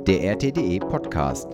Der RTDE Podcast.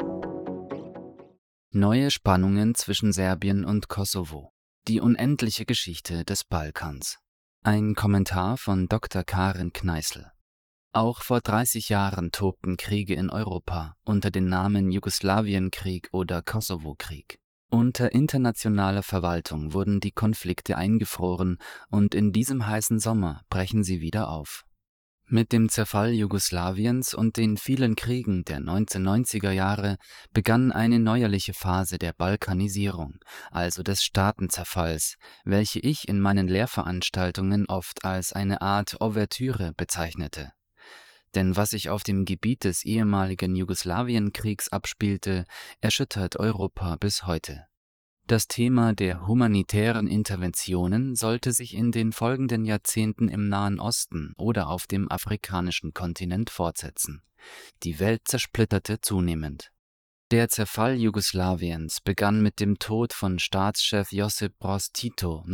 Neue Spannungen zwischen Serbien und Kosovo. Die unendliche Geschichte des Balkans. Ein Kommentar von Dr. Karin Kneißl. Auch vor 30 Jahren tobten Kriege in Europa unter den Namen Jugoslawienkrieg oder Kosovo-Krieg. Unter internationaler Verwaltung wurden die Konflikte eingefroren und in diesem heißen Sommer brechen sie wieder auf. Mit dem Zerfall Jugoslawiens und den vielen Kriegen der 1990er Jahre begann eine neuerliche Phase der Balkanisierung, also des Staatenzerfalls, welche ich in meinen Lehrveranstaltungen oft als eine Art Ouvertüre bezeichnete. Denn was sich auf dem Gebiet des ehemaligen Jugoslawienkriegs abspielte, erschüttert Europa bis heute. Das Thema der humanitären Interventionen sollte sich in den folgenden Jahrzehnten im Nahen Osten oder auf dem afrikanischen Kontinent fortsetzen. Die Welt zersplitterte zunehmend. Der Zerfall Jugoslawiens begann mit dem Tod von Staatschef Josip Broz Tito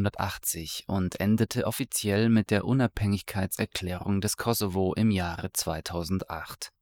1980 und endete offiziell mit der Unabhängigkeitserklärung des Kosovo im Jahre 2008.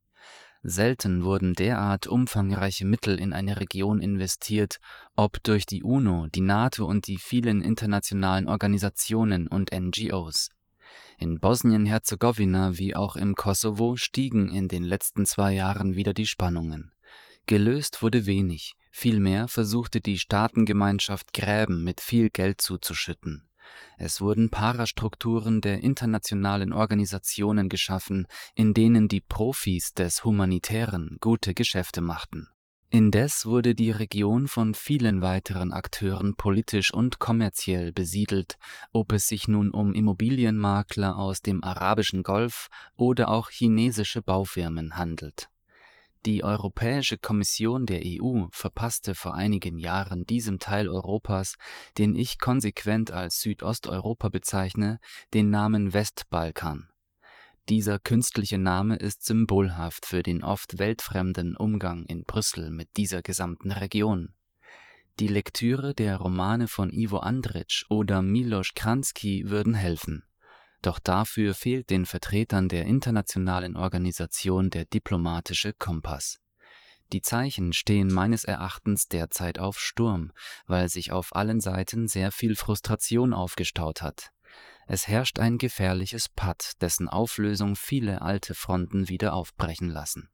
Selten wurden derart umfangreiche Mittel in eine Region investiert, ob durch die UNO, die NATO und die vielen internationalen Organisationen und NGOs. In Bosnien-Herzegowina wie auch im Kosovo stiegen in den letzten 2 Jahren wieder die Spannungen. Gelöst wurde wenig, vielmehr versuchte die Staatengemeinschaft Gräben mit viel Geld zuzuschütten. Es wurden Parastrukturen der internationalen Organisationen geschaffen, in denen die Profis des Humanitären gute Geschäfte machten. Indes wurde die Region von vielen weiteren Akteuren politisch und kommerziell besiedelt, ob es sich nun um Immobilienmakler aus dem arabischen Golf oder auch chinesische Baufirmen handelt. Die Europäische Kommission der EU verpasste vor einigen Jahren diesem Teil Europas, den ich konsequent als Südosteuropa bezeichne, den Namen Westbalkan. Dieser künstliche Name ist symbolhaft für den oft weltfremden Umgang in Brüssel mit dieser gesamten Region. Die Lektüre der Romane von Ivo Andrić oder Miloš Kranjski würden helfen. Doch dafür fehlt den Vertretern der internationalen Organisation der diplomatische Kompass. Die Zeichen stehen meines Erachtens derzeit auf Sturm, weil sich auf allen Seiten sehr viel Frustration aufgestaut hat. Es herrscht ein gefährliches Patt, dessen Auflösung viele alte Fronten wieder aufbrechen lassen.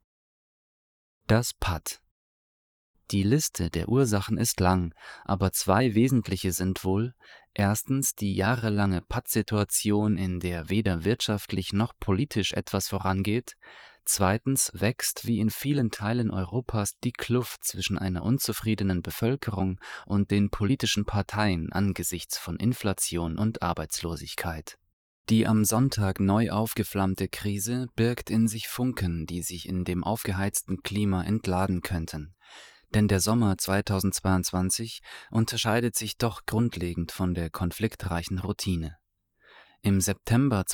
Das Patt. Die Liste der Ursachen ist lang, aber 2 wesentliche sind wohl: erstens die jahrelange Pattsituation, in der weder wirtschaftlich noch politisch etwas vorangeht, zweitens wächst wie in vielen Teilen Europas die Kluft zwischen einer unzufriedenen Bevölkerung und den politischen Parteien angesichts von Inflation und Arbeitslosigkeit. Die am Sonntag neu aufgeflammte Krise birgt in sich Funken, die sich in dem aufgeheizten Klima entladen könnten. Denn der Sommer 2022 unterscheidet sich doch grundlegend von der konfliktreichen Routine. Im September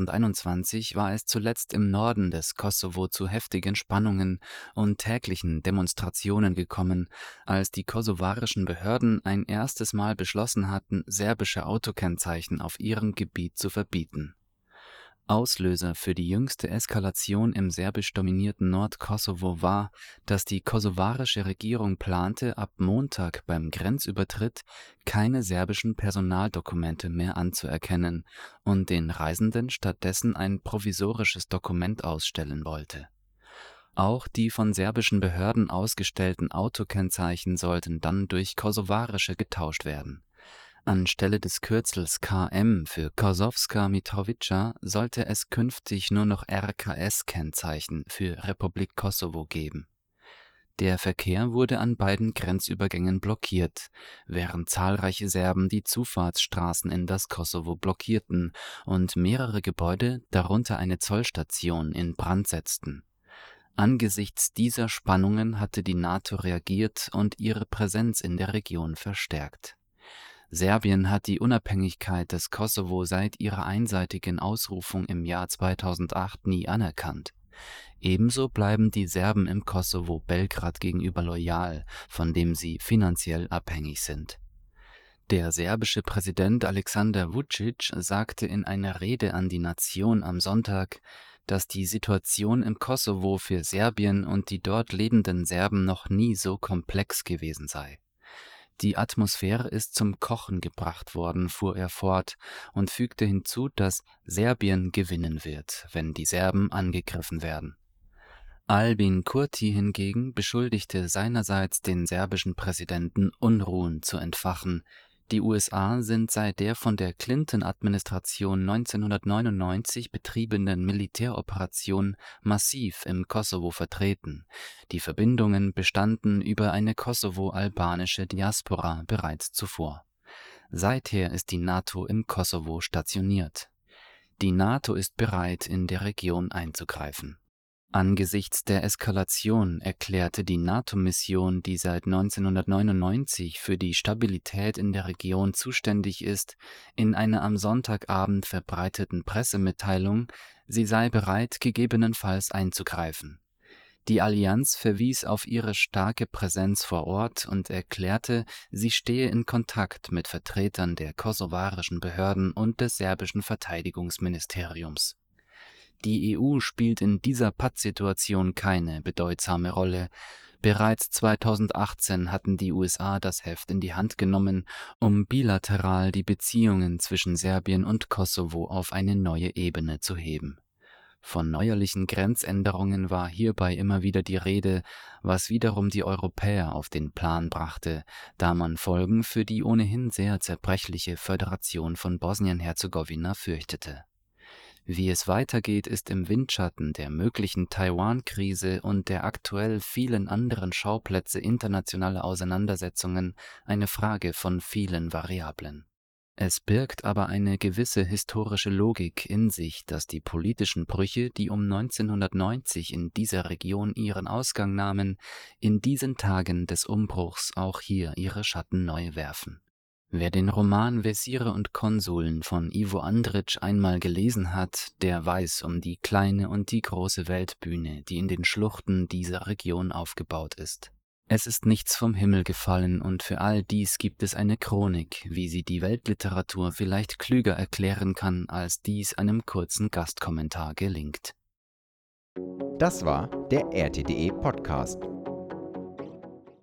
2021 war es zuletzt im Norden des Kosovo zu heftigen Spannungen und täglichen Demonstrationen gekommen, als die kosovarischen Behörden ein erstes Mal beschlossen hatten, serbische Autokennzeichen auf ihrem Gebiet zu verbieten. Auslöser für die jüngste Eskalation im serbisch dominierten Nordkosovo war, dass die kosovarische Regierung plante, ab Montag beim Grenzübertritt keine serbischen Personaldokumente mehr anzuerkennen und den Reisenden stattdessen ein provisorisches Dokument ausstellen wollte. Auch die von serbischen Behörden ausgestellten Autokennzeichen sollten dann durch kosovarische getauscht werden. Anstelle des Kürzels KM für Kosovska Mitrovica sollte es künftig nur noch RKS-Kennzeichen für Republik Kosovo geben. Der Verkehr wurde an beiden Grenzübergängen blockiert, während zahlreiche Serben die Zufahrtsstraßen in das Kosovo blockierten und mehrere Gebäude, darunter eine Zollstation, in Brand setzten. Angesichts dieser Spannungen hatte die NATO reagiert und ihre Präsenz in der Region verstärkt. Serbien hat die Unabhängigkeit des Kosovo seit ihrer einseitigen Ausrufung im Jahr 2008 nie anerkannt. Ebenso bleiben die Serben im Kosovo Belgrad gegenüber loyal, von dem sie finanziell abhängig sind. Der serbische Präsident Aleksandar Vučić sagte in einer Rede an die Nation am Sonntag, dass die Situation im Kosovo für Serbien und die dort lebenden Serben noch nie so komplex gewesen sei. Die Atmosphäre ist zum Kochen gebracht worden, fuhr er fort und fügte hinzu, dass Serbien gewinnen wird, wenn die Serben angegriffen werden. Albin Kurti hingegen beschuldigte seinerseits den serbischen Präsidenten, Unruhen zu entfachen. Die USA sind seit der von der Clinton-Administration 1999 betriebenen Militäroperation massiv im Kosovo vertreten. Die Verbindungen bestanden über eine kosovo-albanische Diaspora bereits zuvor. Seither ist die NATO im Kosovo stationiert. Die NATO ist bereit, in der Region einzugreifen. Angesichts der Eskalation erklärte die NATO-Mission, die seit 1999 für die Stabilität in der Region zuständig ist, in einer am Sonntagabend verbreiteten Pressemitteilung, sie sei bereit, gegebenenfalls einzugreifen. Die Allianz verwies auf ihre starke Präsenz vor Ort und erklärte, sie stehe in Kontakt mit Vertretern der kosovarischen Behörden und des serbischen Verteidigungsministeriums. Die EU spielt in dieser Pattsituation keine bedeutsame Rolle. Bereits 2018 hatten die USA das Heft in die Hand genommen, um bilateral die Beziehungen zwischen Serbien und Kosovo auf eine neue Ebene zu heben. Von neuerlichen Grenzänderungen war hierbei immer wieder die Rede, was wiederum die Europäer auf den Plan brachte, da man Folgen für die ohnehin sehr zerbrechliche Föderation von Bosnien-Herzegowina fürchtete. Wie es weitergeht, ist im Windschatten der möglichen Taiwan-Krise und der aktuell vielen anderen Schauplätze internationaler Auseinandersetzungen eine Frage von vielen Variablen. Es birgt aber eine gewisse historische Logik in sich, dass die politischen Brüche, die um 1990 in dieser Region ihren Ausgang nahmen, in diesen Tagen des Umbruchs auch hier ihre Schatten neu werfen. Wer den Roman Wesire und Konsuln von Ivo Andrić einmal gelesen hat, der weiß um die kleine und die große Weltbühne, die in den Schluchten dieser Region aufgebaut ist. Es ist nichts vom Himmel gefallen und für all dies gibt es eine Chronik, wie sie die Weltliteratur vielleicht klüger erklären kann, als dies einem kurzen Gastkommentar gelingt. Das war der RTDE Podcast.